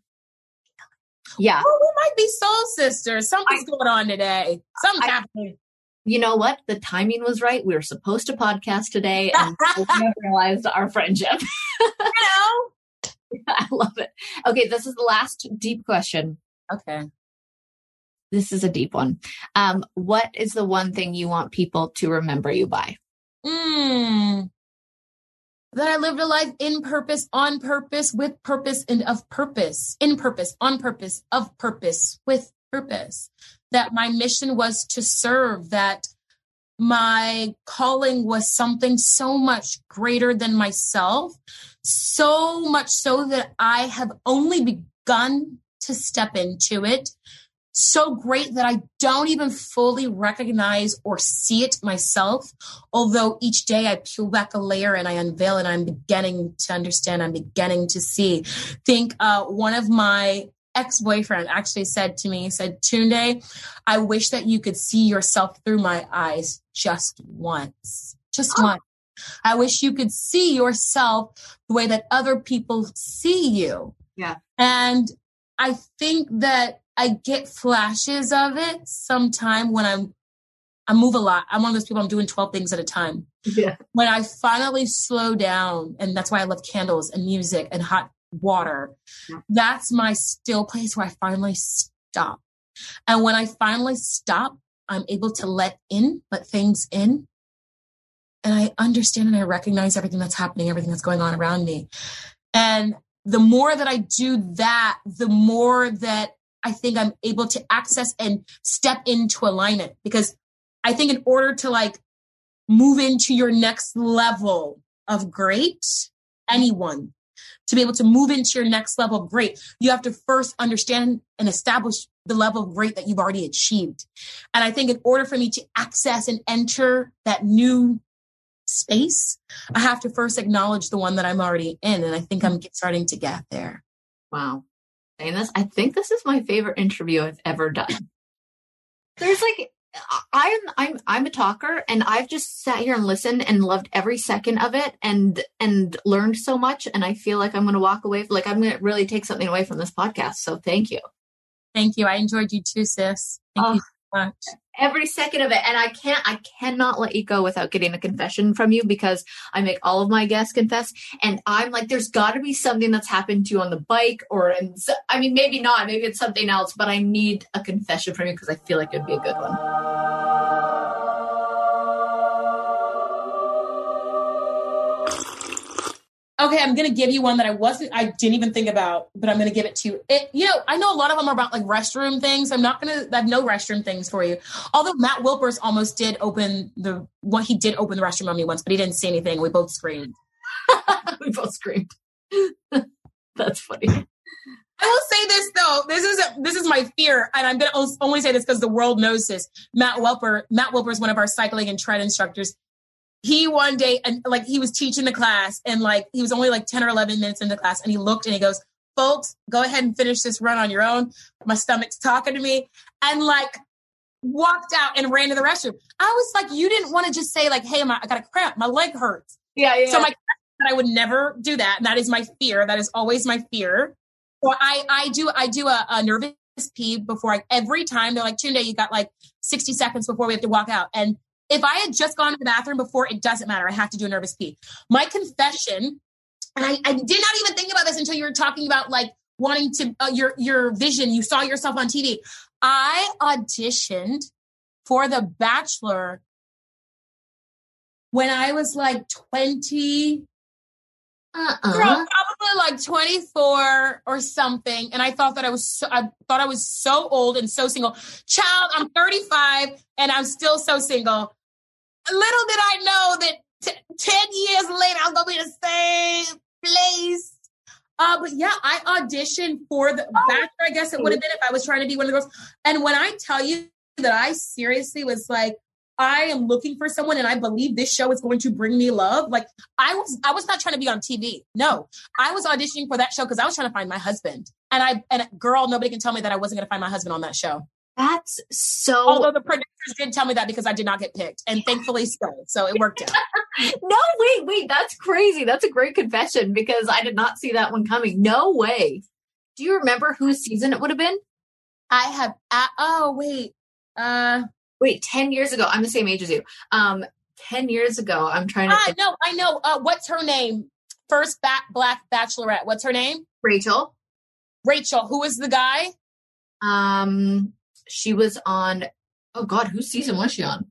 Yeah. Well, we might be soul sisters. Something's going on today. Something's happening. You know what? The timing was right. We were supposed to podcast today and we realized our friendship. You know? I love it. Okay, this is the last deep question. Okay. This is a deep one. What is the one thing you want people to remember you by? That I lived a life in purpose, on purpose, with purpose, and of purpose. In purpose, on purpose, of purpose, with purpose. That my mission was to serve, that my calling was something so much greater than myself, so much so that I have only begun to step into it. So great that I don't even fully recognize or see it myself. Although each day I peel back a layer and I unveil and I'm beginning to understand, I'm beginning to see. One of my ex-boyfriend actually said to me, he said, Tunde, I wish that you could see yourself through my eyes just once. Once. I wish you could see yourself the way that other people see you. Yeah. And I think that I get flashes of it sometime when I move a lot. I'm one of those people, I'm doing 12 things at a time. Yeah. When I finally slow down, and that's why I love candles and music and hot water. Yeah. That's my still place where I finally stop. And when I finally stop, I'm able to let things in. And I understand and I recognize everything that's happening, everything that's going on around me. And the more that I do that, the more that I think I'm able to access and step into alignment. Because I think in order to move into your next level of great, anyone, to be able to move into your next level of great, you have to first understand and establish the level of great that you've already achieved. And I think in order for me to access and enter that new space, I have to first acknowledge the one that I'm already in. And I think I'm starting to get there. Wow. Saying this, I think this is my favorite interview I've ever done. There's like, I'm a talker, and I've just sat here and listened and loved every second of it and learned so much. And I feel like I'm going to walk away, like I'm going to really take something away from this podcast. So thank you. Thank you. I enjoyed you too, sis. Thank you so much. Every second of it. And I cannot let you go without getting a confession from you, because I make all of my guests confess. And I'm like, there's got to be something that's happened to you on the bike, or I mean, maybe not, maybe it's something else, but I need a confession from you because I feel like it'd be a good one. Okay, I'm going to give you one that I didn't even think about, but I'm going to give it to you. I know a lot of them are about like restroom things. I have no restroom things for you. Although Matt Wilpers almost did open the restroom on me once, but he didn't say anything. We both screamed. We both screamed. That's funny. I will say this though. This is my fear, and I'm going to only say this because the world knows this. Matt Wilper is one of our cycling and tread instructors. He one day, and like he was teaching the class, and like he was only like 10 or 11 minutes into class, and he looked and he goes, "Folks, go ahead and finish this run on your own. My stomach's talking to me," and like walked out and ran to the restroom. I was like, you didn't want to just say like, "Hey, I got a cramp, my leg hurts." Yeah. So I would never do that, and that is my fear. That is always my fear. So I do a nervous pee before every time. They're like, "Tunde, you got like 60 seconds before we have to walk out," and if I had just gone to the bathroom before, it doesn't matter. I have to do a nervous pee. My confession, and I did not even think about this until you were talking about like wanting to, your vision. You saw yourself on TV. I auditioned for The Bachelor when I was like 20, probably like 24 or something. And I thought that I was so old and so single. Child, I'm 35 and I'm still so single. Little did I know that 10 years later, I'm going to be in the same place. But yeah, I auditioned for The Bachelor, I guess it would have been if I was trying to be one of the girls. And when I tell you that I seriously was like, I am looking for someone and I believe this show is going to bring me love. Like I was not trying to be on TV. No, I was auditioning for that show because I was trying to find my husband. And girl, nobody can tell me that I wasn't going to find my husband on that show. That's so... Although the producers did tell me that because I did not get picked. And thankfully so it worked out. No, wait. That's crazy. That's a great confession because I did not see that one coming. No way. Do you remember whose season it would have been? I have... Wait, 10 years ago. I'm the same age as you. 10 years ago, I'm trying to... No, I know. What's her name? First Black Bachelorette. What's her name? Rachel. Who was the guy? She was on... Oh, God, whose season was she on?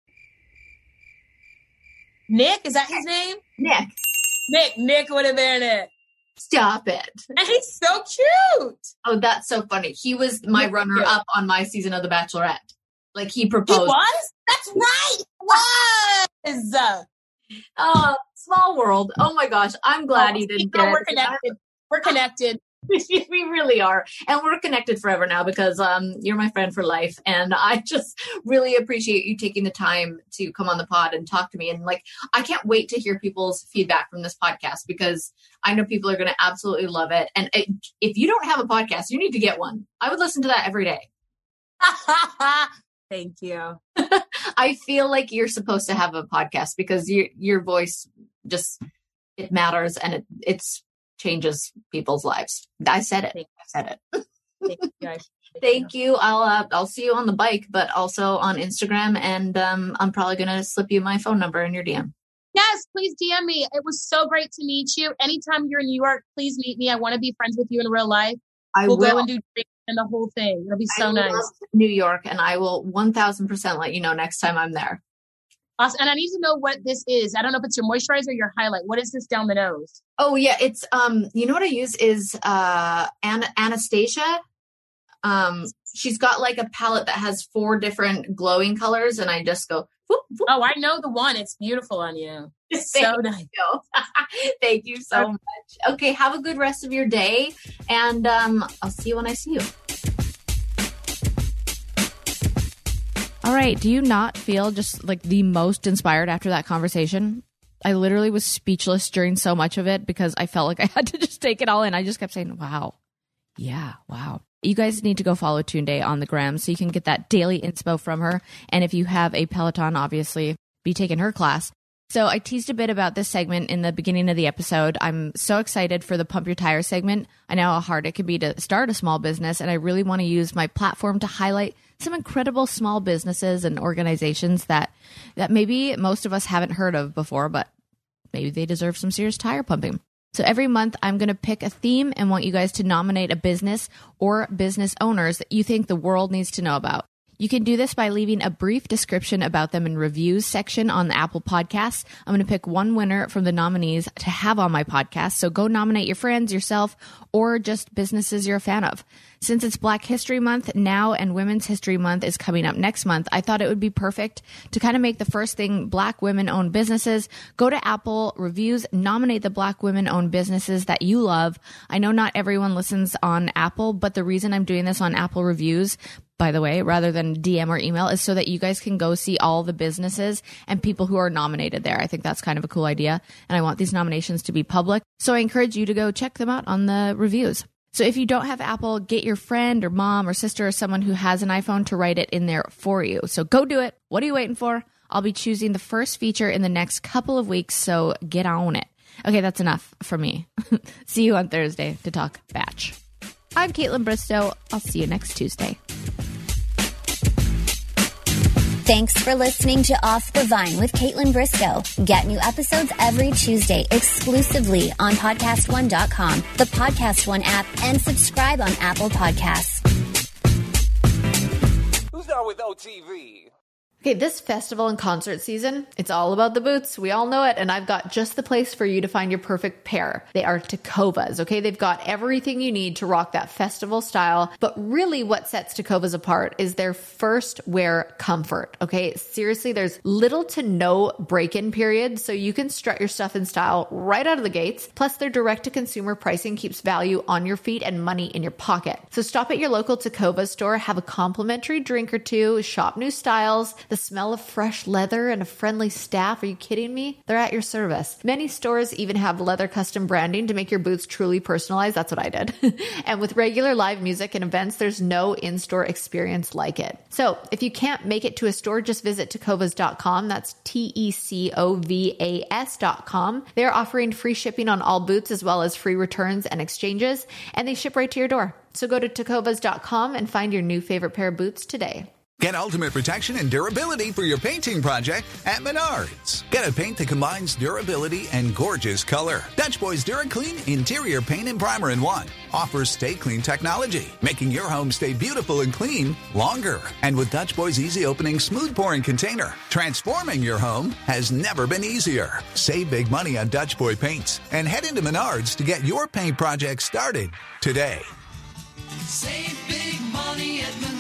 Nick? Is that his name? Nick would have been it. Stop it. And he's so cute. Oh, that's so funny. He was my runner-up on my season of The Bachelorette. Like, he proposed. He was? That's right. He was. Oh, small world. Oh, my gosh. I'm glad he didn't get it. We're connected. We really are. And we're connected forever now because you're my friend for life. And I just really appreciate you taking the time to come on the pod and talk to me. And like, I can't wait to hear people's feedback from this podcast because I know people are going to absolutely love it. And if you don't have a podcast, you need to get one. I would listen to that every day. Thank you. I feel like you're supposed to have a podcast because your voice just, it matters and it's changes people's lives. I said it. Thank you. I'll see you on the bike, but also on Instagram. And I'm probably going to slip you my phone number in your DM. Yes, please DM me. It was so great to meet you. Anytime you're in New York, please meet me. I want to be friends with you in real life. We'll go and do drinks and the whole thing. It'll be so nice. Love New York, and I will 1000% let you know next time I'm there. Awesome. And I need to know what this is. I don't know if it's your moisturizer or your highlight. What is this down the nose? Oh yeah, it's you know what I use is Anastasia. she's got like a palette that has 4 different glowing colors, and I just go, whoop, whoop. Oh, I know the one. It's beautiful on you. So nice. Thank you so much. Okay, have a good rest of your day, and I'll see you when I see you. All right. Do you not feel just like the most inspired after that conversation? I literally was speechless during so much of it because I felt like I had to just take it all in. I just kept saying, wow. Yeah, wow. You guys need to go follow Tunde on the gram so you can get that daily inspo from her. And if you have a Peloton, obviously, be taking her class. So I teased a bit about this segment in the beginning of the episode. I'm so excited for the Pump Your Tire segment. I know how hard it can be to start a small business, and I really want to use my platform to highlight some incredible small businesses and organizations that maybe most of us haven't heard of before, but maybe they deserve some serious tire pumping. So every month I'm going to pick a theme and want you guys to nominate a business or business owners that you think the world needs to know about. You can do this by leaving a brief description about them in reviews section on the Apple Podcasts. I'm going to pick one winner from the nominees to have on my podcast. So go nominate your friends, yourself, or just businesses you're a fan of. Since it's Black History Month now and Women's History Month is coming up next month, I thought it would be perfect to kind of make the first thing Black women-owned businesses. Go to Apple Reviews, nominate the Black women-owned businesses that you love. I know not everyone listens on Apple, but the reason I'm doing this on Apple Reviews, by the way, rather than DM or email, is so that you guys can go see all the businesses and people who are nominated there. I think that's kind of a cool idea, and I want these nominations to be public. So I encourage you to go check them out on the reviews. So if you don't have Apple, get your friend or mom or sister or someone who has an iPhone to write it in there for you. So go do it. What are you waiting for? I'll be choosing the first feature in the next couple of weeks, so get on it. Okay, that's enough for me. See you on Thursday to talk batch. I'm Caitlin Bristow. I'll see you next Tuesday. Thanks for listening to Off the Vine with Caitlin Bristow. Get new episodes every Tuesday exclusively on PodcastOne.com, the Podcast One app, and subscribe on Apple Podcasts. Who's down with OTV? Okay, this festival and concert season, it's all about the boots. We all know it. And I've got just the place for you to find your perfect pair. They are Tecovas, okay? They've got everything you need to rock that festival style. But really what sets Tecovas apart is their first wear comfort, okay? Seriously, there's little to no break-in period, so you can strut your stuff in style right out of the gates. Plus, their direct-to-consumer pricing keeps value on your feet and money in your pocket. So stop at your local Tecovas store, have a complimentary drink or two, shop new styles, the smell of fresh leather and a friendly staff. Are you kidding me? They're at your service. Many stores even have leather custom branding to make your boots truly personalized. That's what I did. And with regular live music and events, there's no in-store experience like it. So if you can't make it to a store, just visit tecovas.com. That's TECOVAS.com. They're offering free shipping on all boots as well as free returns and exchanges, and they ship right to your door. So go to tecovas.com and find your new favorite pair of boots today. Get ultimate protection and durability for your painting project at Menards. Get a paint that combines durability and gorgeous color. Dutch Boys DuraClean Interior Paint and Primer in One offers Stay Clean technology, making your home stay beautiful and clean longer. And with Dutch Boys Easy Opening Smooth Pouring Container, transforming your home has never been easier. Save big money on Dutch Boy paints and head into Menards to get your paint project started today. Save big money at Menards.